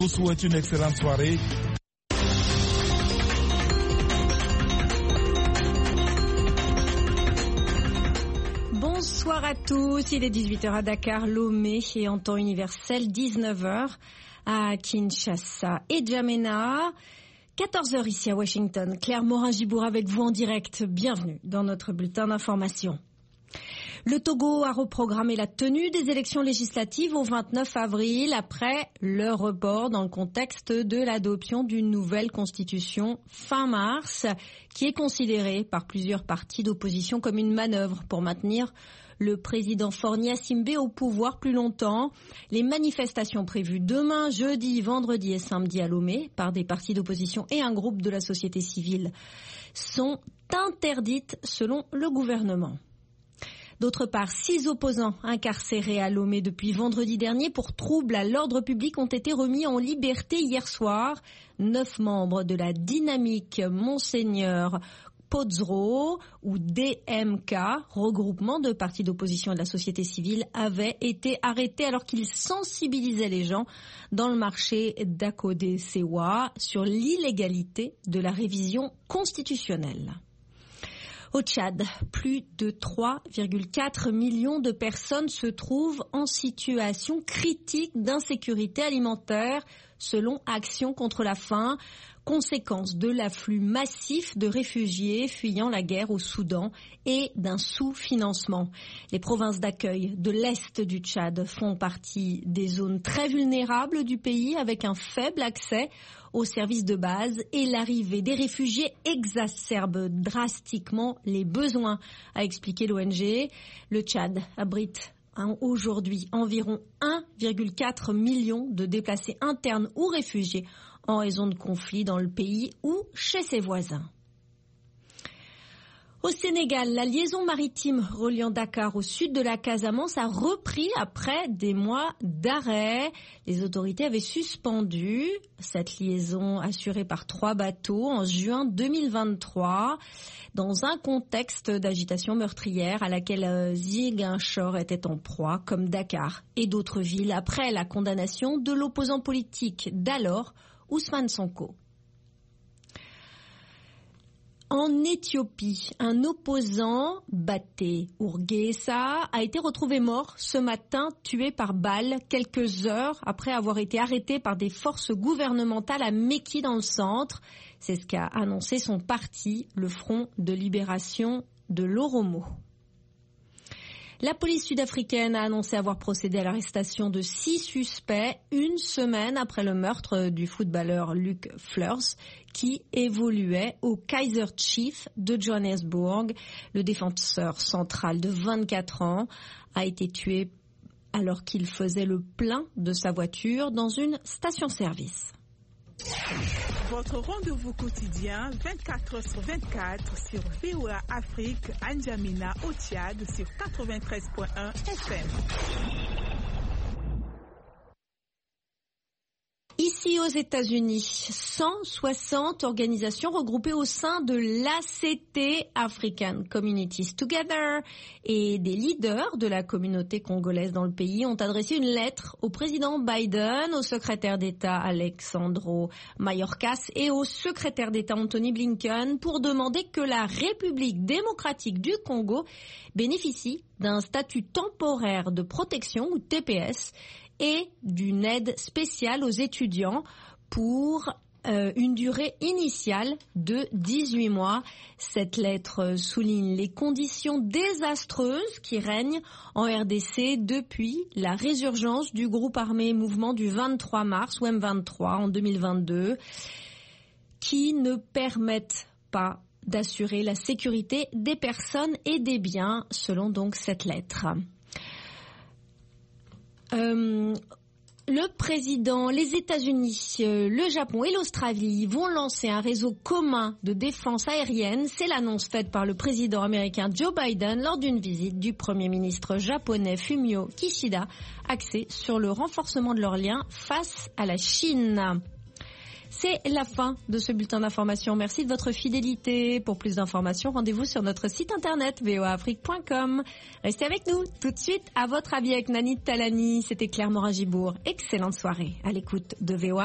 Je vous souhaite une excellente soirée. Bonsoir à tous, il est 18h à Dakar, Lomé et en temps universel 19h à Kinshasa et Djamena. 14h ici à Washington. Claire Morin-Gibour avec vous en direct. Bienvenue dans notre bulletin d'information. Le Togo a reprogrammé la tenue des élections législatives au 29 avril après le report dans le contexte de l'adoption d'une nouvelle constitution fin mars qui est considérée par plusieurs partis d'opposition comme une manœuvre pour maintenir le président Faure Gnassingbé au pouvoir plus longtemps. Les manifestations prévues demain, jeudi, vendredi et samedi à Lomé par des partis d'opposition et un groupe de la société civile sont interdites selon le gouvernement. D'autre part, 6 opposants incarcérés à Lomé depuis vendredi dernier pour troubles à l'ordre public ont été remis en liberté hier soir. 9 membres de la dynamique Monseigneur Podzro ou DMK, regroupement de partis d'opposition et de la société civile, avaient été arrêtés alors qu'ils sensibilisaient les gens dans le marché d'Akodé-Sewa sur l'illégalité de la révision constitutionnelle. Au Tchad, plus de 3,4 millions de personnes se trouvent en situation critique d'insécurité alimentaire selon Action contre la faim, conséquence de l'afflux massif de réfugiés fuyant la guerre au Soudan et d'un sous-financement. Les provinces d'accueil de l'Est du Tchad font partie des zones très vulnérables du pays avec un faible accès aux services de base et l'arrivée des réfugiés exacerbe drastiquement les besoins, a expliqué l'ONG. Le Tchad abrite aujourd'hui environ 1,4 million de déplacés internes ou réfugiés en raison de conflits dans le pays ou chez ses voisins. Au Sénégal, la liaison maritime reliant Dakar au sud de la Casamance a repris après des mois d'arrêt. Les autorités avaient suspendu cette liaison assurée par 3 bateaux en juin 2023 dans un contexte d'agitation meurtrière à laquelle Ziguinchor était en proie, comme Dakar et d'autres villes, après la condamnation de l'opposant politique d'alors, Ousmane Sonko. En Éthiopie, un opposant, Baté Urgesa, a été retrouvé mort ce matin, tué par balle, quelques heures après avoir été arrêté par des forces gouvernementales à Mekki dans le centre. C'est ce qu'a annoncé son parti, le Front de libération de l'Oromo. La police sud-africaine a annoncé avoir procédé à l'arrestation de 6 suspects une semaine après le meurtre du footballeur Luc Fleurs qui évoluait au Kaizer Chiefs de Johannesburg. Le défenseur central de 24 ans a été tué alors qu'il faisait le plein de sa voiture dans une station-service. Votre rendez-vous quotidien 24h/24 sur VOA Afrique, N'Djamena au Tchad sur 93.1 FM. Ici aux États-Unis, 160 organisations regroupées au sein de l'ACT, African Communities Together, et des leaders de la communauté congolaise dans le pays ont adressé une lettre au président Biden, au secrétaire d'État Alexandro Mayorkas et au secrétaire d'État Anthony Blinken pour demander que la République démocratique du Congo bénéficie d'un statut temporaire de protection ou TPS et d'une aide spéciale aux étudiants pour une durée initiale de 18 mois. Cette lettre souligne les conditions désastreuses qui règnent en RDC depuis la résurgence du groupe armé Mouvement du 23 mars, ou M23, en 2022, qui ne permettent pas d'assurer la sécurité des personnes et des biens, selon donc cette lettre. Le président, les États-Unis, le Japon et l'Australie vont lancer un réseau commun de défense aérienne. C'est l'annonce faite par le président américain Joe Biden lors d'une visite du Premier ministre japonais Fumio Kishida, axée sur le renforcement de leurs liens face à la Chine. C'est la fin de ce bulletin d'information. Merci de votre fidélité. Pour plus d'informations, rendez-vous sur notre site internet voaafrique.com. Restez avec nous tout de suite à votre avis avec Nani Talani. C'était Claire Morin-Gibour. Excellente soirée à l'écoute de VOA.